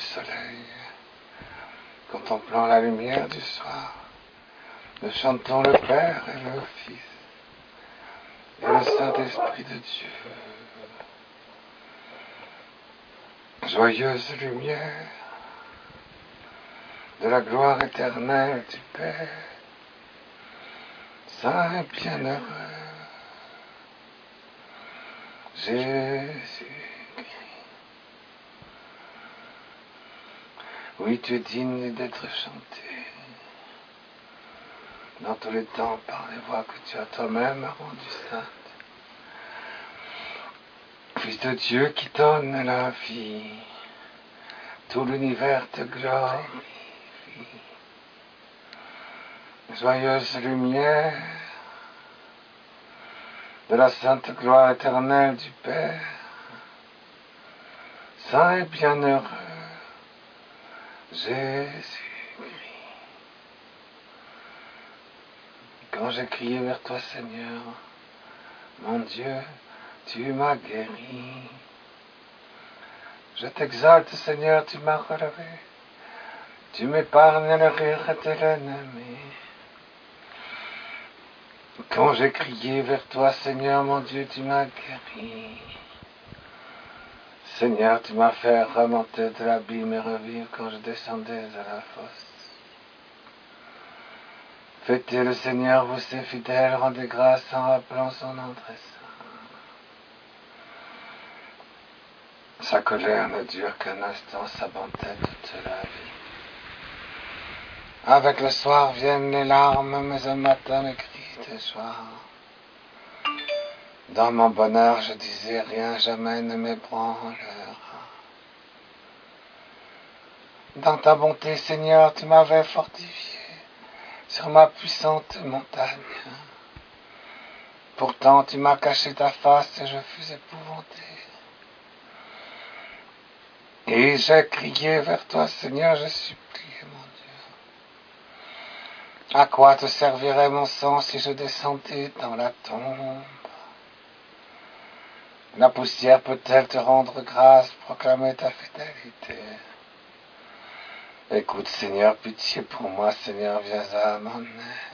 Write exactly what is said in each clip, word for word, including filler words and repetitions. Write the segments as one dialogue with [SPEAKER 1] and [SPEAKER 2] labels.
[SPEAKER 1] soleil, contemplant la lumière du soir, nous chantons le Père et le Fils et le Saint-Esprit de Dieu. Joyeuse lumière de la gloire éternelle du Père, saint et bienheureux Jésus-Christ. Oui, tu es digne d'être chanté dans tous les temps par les voix que tu as toi-même rendues saintes. Fils de Dieu qui donne la vie, tout l'univers te glorifie. Joyeuse lumière de la sainte gloire éternelle du Père, saint et bienheureux Jésus-Christ. Quand j'ai crié vers toi, Seigneur, mon Dieu, tu m'as guéri. Je t'exalte, Seigneur, tu m'as relevé. Tu m'épargnes le rire de l'ennemi. Quand j'ai crié vers toi, Seigneur, mon Dieu, tu m'as guéri. Seigneur, tu m'as fait remonter de l'abîme et revivre quand je descendais à la fosse. Fêtez le Seigneur, vous ses fidèles, rendez grâce en rappelant son nom très saint. Sa colère ne dure qu'un instant, sa bonté toute la vie. Avec le soir viennent les larmes, mais un matin le cri de joie. Dans mon bonheur, je disais rien, jamais ne m'ébranlera. Dans ta bonté, Seigneur, tu m'avais fortifié sur ma puissante montagne. Pourtant, tu m'as caché ta face et je fus épouvanté. Et j'ai crié vers toi, Seigneur, je suppliais, mon Dieu. À quoi te servirait mon sang si je descendais dans la tombe? La poussière peut-elle te rendre grâce, proclamer ta fidélité? Écoute, Seigneur, pitié pour moi, Seigneur, viens à mon aide.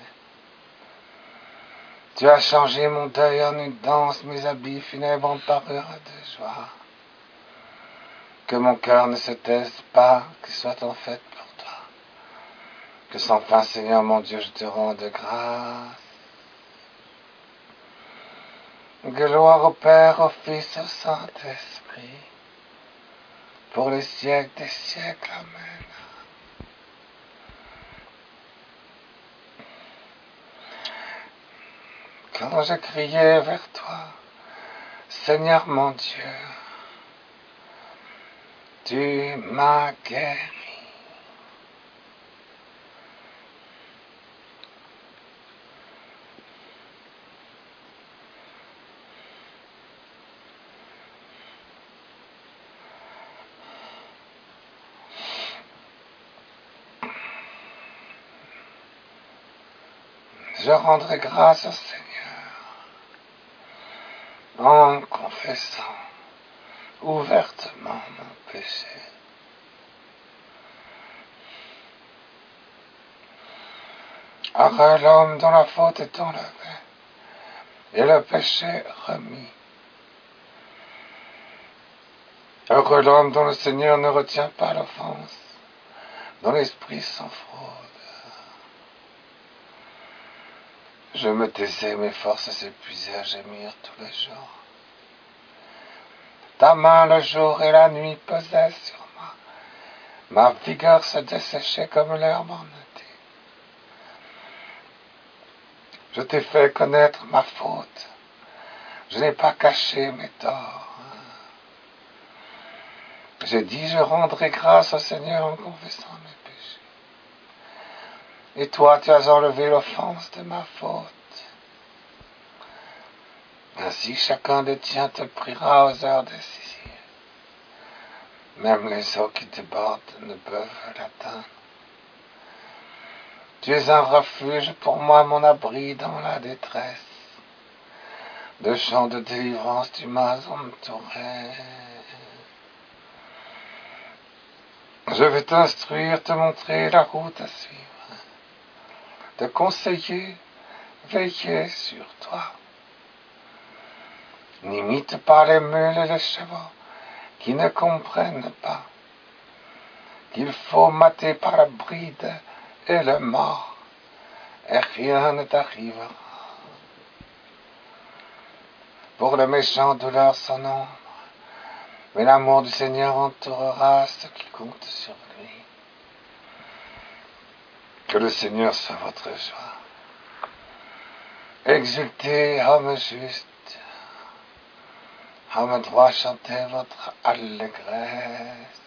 [SPEAKER 1] Tu as changé mon deuil en une danse, mes habits funèbres en parure de joie. Que mon cœur ne se taise pas, qu'il soit en fête pour toi. Que sans fin, Seigneur, mon Dieu, je te rende grâce. Gloire au Père, au Fils, au Saint-Esprit, pour les siècles des siècles. Amen. Quand j'ai crié vers toi, Seigneur mon Dieu, tu m'as guéri. Je rendrai grâce au Seigneur en confessant ouvertement mon péché. Heureux l'homme dont la faute est enlevée et le péché remis. Heureux l'homme dont le Seigneur ne retient pas l'offense, dont l'esprit sans fraude. Je me taisais, mes forces s'épuisaient à gémir tous les jours. Ta main le jour et la nuit pesait sur moi. Ma vigueur se desséchait comme l'herbe en été. Je t'ai fait connaître ma faute. Je n'ai pas caché mes torts. J'ai dit, je rendrai grâce au Seigneur en confessant mes péchés. Et toi, tu as enlevé l'offense de ma faute. Ainsi, chacun des tiens te priera aux heures décisives. Même les eaux qui débordent ne peuvent l'atteindre. Tu es un refuge pour moi, mon abri dans la détresse. De chants de délivrance, tu m'as entouré. Je vais t'instruire, te montrer la route à suivre, te conseiller, veiller sur toi. N'imite pas les mules et les chevaux qui ne comprennent pas qu'il faut mater par la bride et le mort, et rien ne t'arrivera. Pour le méchant, douleur son ombre, mais l'amour du Seigneur entourera ceux qui comptent sur lui. Que le Seigneur soit votre joie. Exultez, hommes justes, hommes droits, chantez votre allégresse.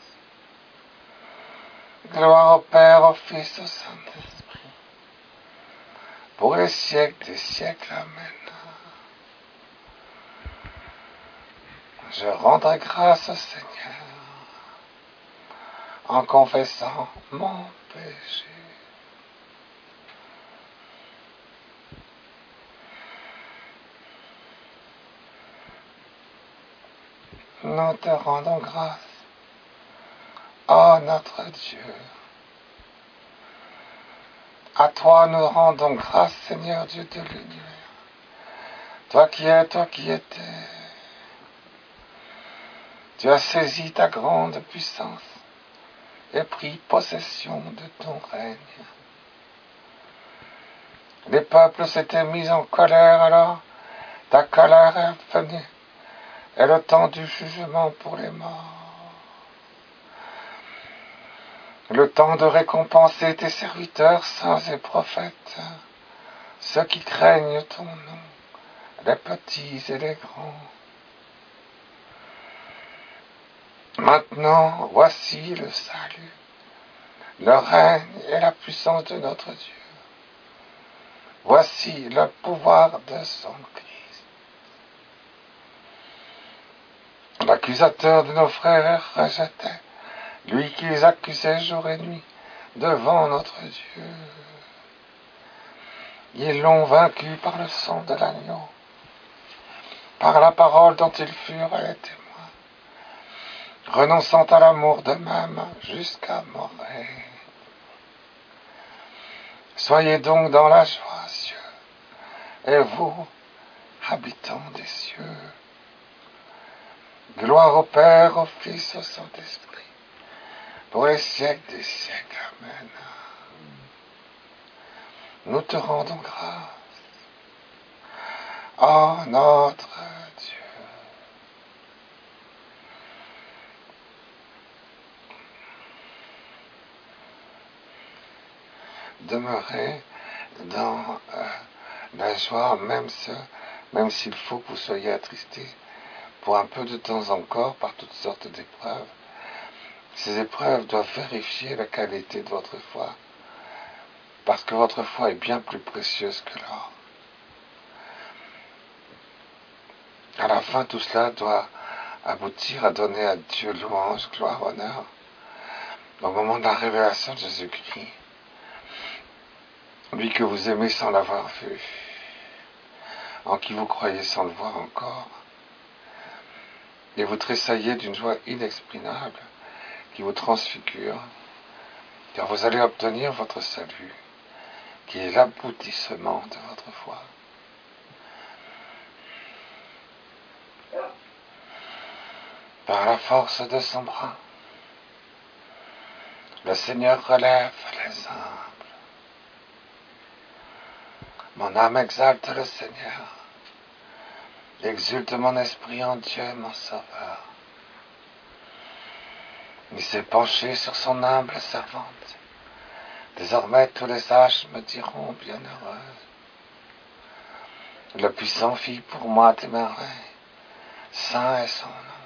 [SPEAKER 1] Gloire au Père, au Fils, au Saint-Esprit, pour les siècles des siècles. Amen. Je rendrai grâce au Seigneur en confessant mon péché. Nous te rendons grâce, ô notre Dieu. À toi nous rendons grâce, Seigneur Dieu de l'univers. Toi qui es, toi qui étais. Tu as saisi ta grande puissance et pris possession de ton règne. Les peuples s'étaient mis en colère, alors ta colère est venue, et le temps du jugement pour les morts. Le temps de récompenser tes serviteurs saints et prophètes, ceux qui craignent ton nom, les petits et les grands. Maintenant, voici le salut, le règne et la puissance de notre Dieu. Voici le pouvoir de son Christ. L'accusateur de nos frères rejetait, lui qui les accusait jour et nuit devant notre Dieu. Ils l'ont vaincu par le sang de l'agneau, par la parole dont ils furent les témoins, renonçant à l'amour d'eux-mêmes jusqu'à mourir. Soyez donc dans la joie, cieux, et vous, habitants des cieux. Gloire au Père, au Fils, au Saint-Esprit, pour les siècles des siècles. Amen. Nous te rendons grâce, ô notre Dieu. Demeurez dans euh, la joie, même, ce, même s'il faut que vous soyez attristés pour un peu de temps encore par toutes sortes d'épreuves. Ces épreuves doivent vérifier la qualité de votre foi, parce que votre foi est bien plus précieuse que l'or. À la fin, tout cela doit aboutir à donner à Dieu louange, gloire, honneur, au moment de la révélation de Jésus-Christ. Lui que vous aimez sans l'avoir vu, en qui vous croyez sans le voir encore, et vous tressaillez d'une joie inexprimable qui vous transfigure, car vous allez obtenir votre salut, qui est l'aboutissement de votre foi. Par la force de son bras, le Seigneur relève les humbles. Mon âme exalte le Seigneur, exulte mon esprit en Dieu, mon Sauveur. Il s'est penché sur son humble servante. Désormais tous les âges me diront bienheureuse. Le puissant fit pour moi des merveilles, saint est son nom.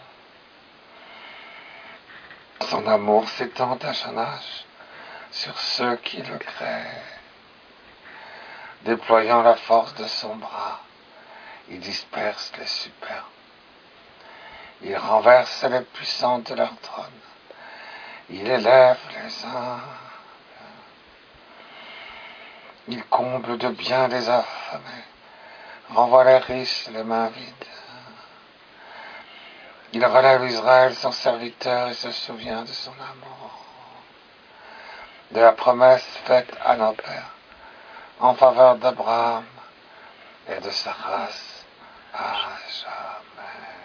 [SPEAKER 1] Son amour s'étend d'âge en âge sur ceux qui le créent. Déployant la force de son bras, il disperse les superbes. Il renverse les puissants de leur trône. Il élève les humbles. Il comble de bien les affamés, renvoie les riches les mains vides. Il relève Israël, son serviteur, et se souvient de son amour, de la promesse faite à nos pères, en faveur d'Abraham et de sa race à jamais.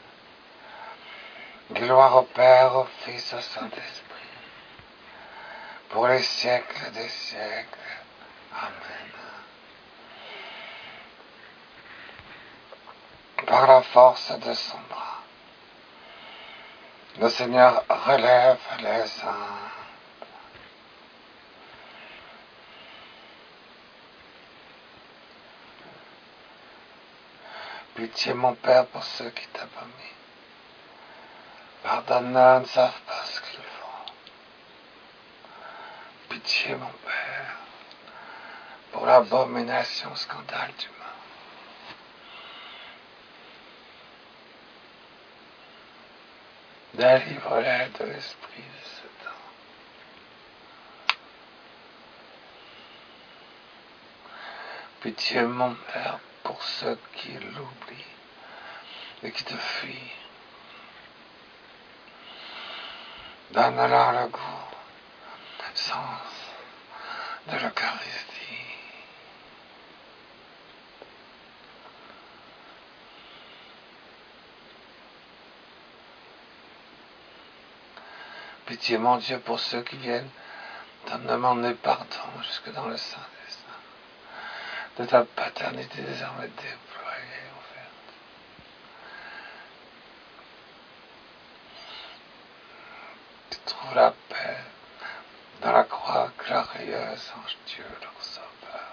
[SPEAKER 1] Gloire au Père, au Fils, au Saint-Esprit, pour les siècles des siècles. Amen. Par la force de son bras, le Seigneur relève les saints. Pitié, mon Père, pour ceux qui t'abominent. Pardonne-leur, ne savent pas ce qu'ils font. Pitié, mon Père, pour l'abomination, scandale du monde. Délivre-les de l'esprit de Satan. Pitié, mon Père, pour ceux qui l'oublient et qui te fuient. Donne-leur le goût, sens de l'Eucharistie. Pitié, mon Dieu, pour ceux qui viennent t'en demander pardon jusque dans le sein des saints, de ta paternité désormais déployée, ouverte. Tu trouves la paix dans la croix glorieuse en Dieu, leur sauveur.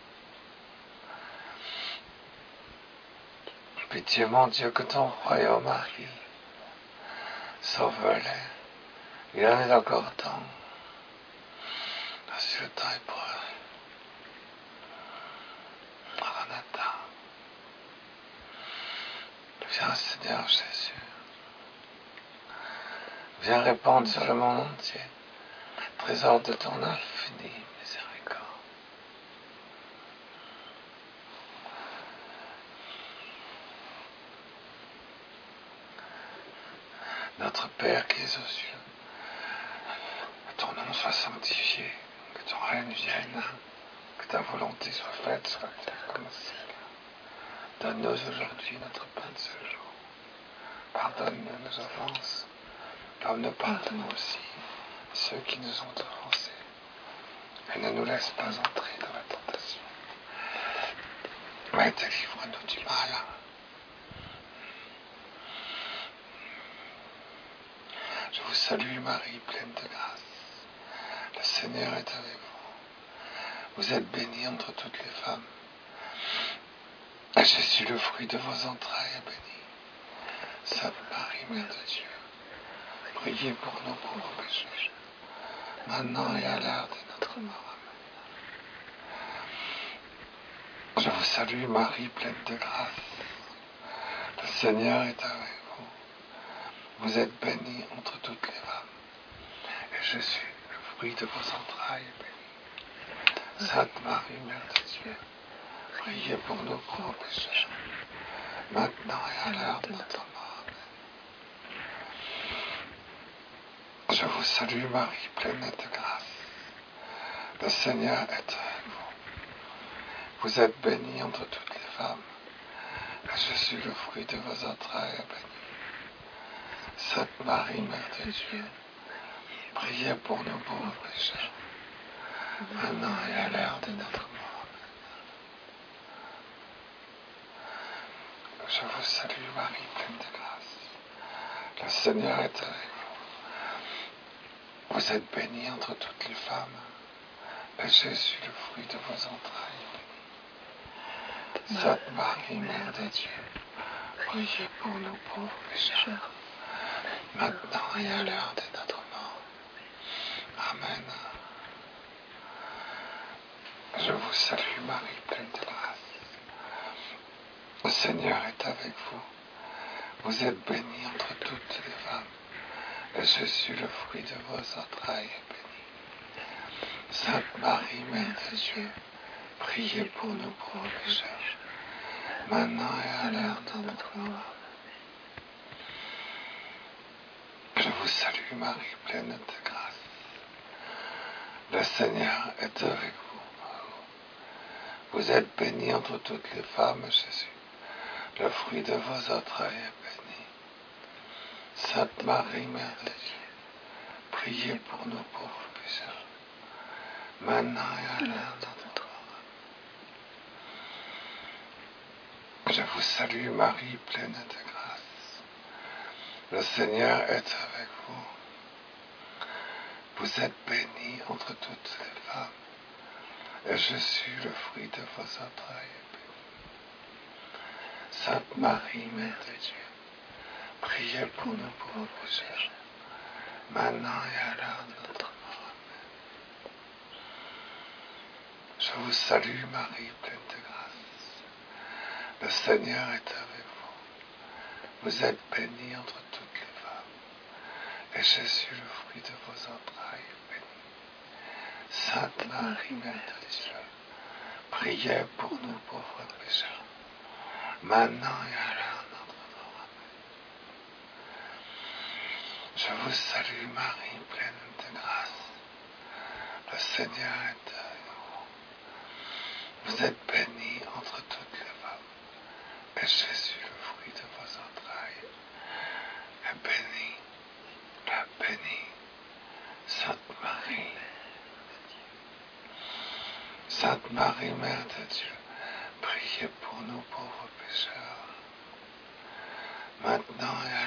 [SPEAKER 1] Pitié, mon Dieu, que ton royaume arrive. Sauve-les. Il en est encore temps. Si le temps est pour eux. Maranatha. Viens, Seigneur Jésus. Viens répandre sur le monde entier, trésor de ton infinie miséricorde. Notre Père qui es aux cieux, que ton nom soit sanctifié, que ton règne vienne, que ta volonté soit faite sur la terre comme au ciel. Donne-nous aujourd'hui notre pain de ce jour. Pardonne-nous nos offenses, comme nous pardonnons aussi ceux qui nous ont offensés. Et ne nous laisse pas entrer dans la tentation, mais délivre-nous du mal. Je vous salue Marie, pleine de grâce. Le Seigneur est avec vous. Vous êtes bénie entre toutes les femmes. Et Jésus, le fruit de vos entrailles, est béni. Sainte Marie, Mère de Dieu, priez pour nous pauvres pécheurs, maintenant et à l'heure de notre mort. Amen. Je vous salue Marie, pleine de grâce. Le Seigneur est avec vous. Vous êtes bénie entre toutes les femmes. Et Jésus, le fruit de vos entrailles, est béni. Sainte Marie, Mère de Dieu, priez pour nous pauvres pécheurs, maintenant et à l'heure de notre mort. Je vous salue Marie, pleine de grâce. Le Seigneur est avec vous. Vous êtes bénie entre toutes les femmes. Et Jésus, le fruit de vos entrailles, est béni. Sainte Marie, Mère de Dieu, priez pour nous pauvres pécheurs, maintenant et à l'heure de notre mort. Je vous salue Marie, pleine de grâce. Le Seigneur est avec vous. Vous êtes bénie entre toutes les femmes, et Jésus, le fruit de vos entrailles, est béni. Sainte Marie, Mère de Dieu, priez pour nous pauvres pécheurs, maintenant et à l'heure de notre mort. Amen. Je vous salue Marie, pleine de grâce. Le Seigneur est avec vous. Vous êtes bénie entre toutes les femmes, et Jésus, le fruit de vos entrailles, est béni. Sainte Marie, Mère de Dieu, priez pour nous pauvres pécheurs, maintenant et à l'heure de notre mort. vous salue Marie, pleine de grâce. Le Seigneur est avec vous. Vous êtes bénie entre toutes les femmes, Jésus. Le fruit de vos entrailles est béni. Sainte Marie, Mère de Dieu, priez pour nous pauvres pécheurs, maintenant et à l'heure de notre mort. Je vous salue Marie, pleine de grâce. Le Seigneur est avec vous. Vous êtes bénie entre toutes les femmes, et Jésus, le fruit de vos entrailles, est béni. Sainte Marie, Mère de Dieu, priez pour nous pauvres pécheurs, maintenant et à l'heure de notre mort. Amen. Je vous salue Marie, pleine de grâce. Le Seigneur est avec vous. Vous êtes bénie entre toutes les femmes, et Jésus, le fruit de vos entrailles, est béni. Sainte Marie, Mère de Dieu, priez pour nous pauvres pécheurs, maintenant et à l'heure de notre mort. Amen. Je vous salue Marie, pleine de grâce. Le Seigneur est avec vous. Vous êtes bénie entre toutes les femmes, et Jésus, le fruit de vos entrailles, est béni. La bénie, Sainte Marie. Sainte Marie, Mère de Dieu, priez pour nous pauvres pécheurs, maintenant et